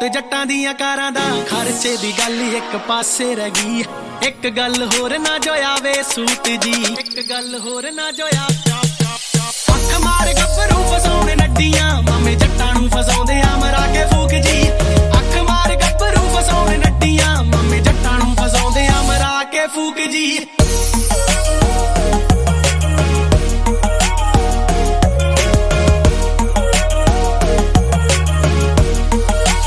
ਜੱਟਾਂ ਦੀਆਂ ਕਾਰਾਂ ਦਾ ਖਰਚੇ ਦੀ ਗੱਲ ਇੱਕ ਪਾਸੇ ਰਹਿ ਗਈ। ਇੱਕ ਗੱਲ ਹੋਰ ਨਾ ਜੋ ਆਵੇ ਸੂਟ ਜੀ, ਇੱਕ ਗੱਲ ਹੋਰ ਨਾ ਜੋ ਅੱਖ ਮਾਰ ਗੱਭਰੂ ਫਸਾਉਣ ਨੱਡੀਆਂ, ਮਾਮੇ ਜੱਟਾਂ ਨੂੰ ਫਸਾਉਂਦੇ ਆ ਮਰਾ ਕੇ ਫੂਕ ਜੀ।